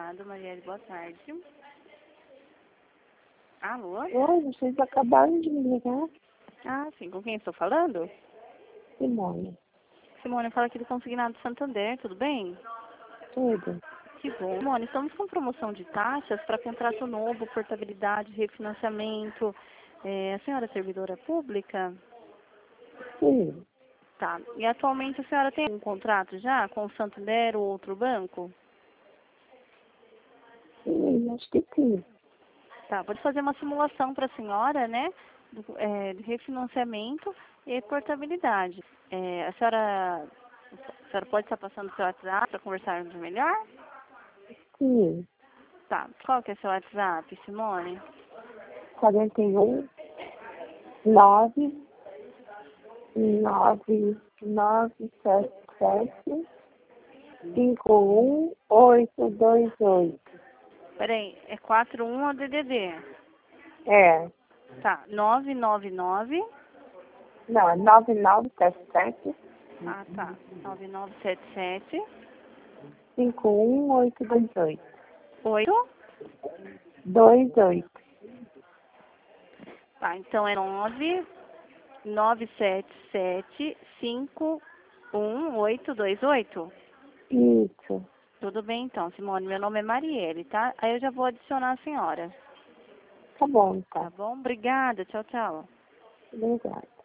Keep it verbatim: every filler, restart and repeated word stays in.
Obrigado, Marielle. Boa tarde. Alô? Oi, vocês acabaram de me ligar? Ah, sim. Com quem estou falando? Simone. Simone, fala aqui do Consignado Santander, tudo bem? Tudo. Que bom. Simone, estamos com promoção de taxas para contrato novo, portabilidade, refinanciamento. É, a senhora é servidora pública? Sim. Tá. E atualmente a senhora tem um contrato já com o Santander ou outro banco? Sim, acho que sim. Tá, pode fazer uma simulação para a senhora, né? Do, é, de refinanciamento e portabilidade. É, a senhora, a senhora pode estar passando o seu WhatsApp para conversarmos melhor? Sim. Tá. Qual que é o seu WhatsApp, Simone? quarenta e um, nove, nove, nove, sete, sete, cinco um, oito, dois, oito. Peraí, é quatro um ou D D D? É. Tá, nove nove nove. Não, é nove nove sete sete, Ah, tá. nove nove sete sete. cinco um, oito, dois, oito. oito. Dois, oito. Tá, então é nove nove sete sete cinco um oito dois oito. Isso. Tudo bem, então, Simone. Meu nome é Marielle, tá? Aí eu já vou adicionar a senhora. Tá bom, Tá tá. bom? Obrigada. Tchau, tchau. Obrigada.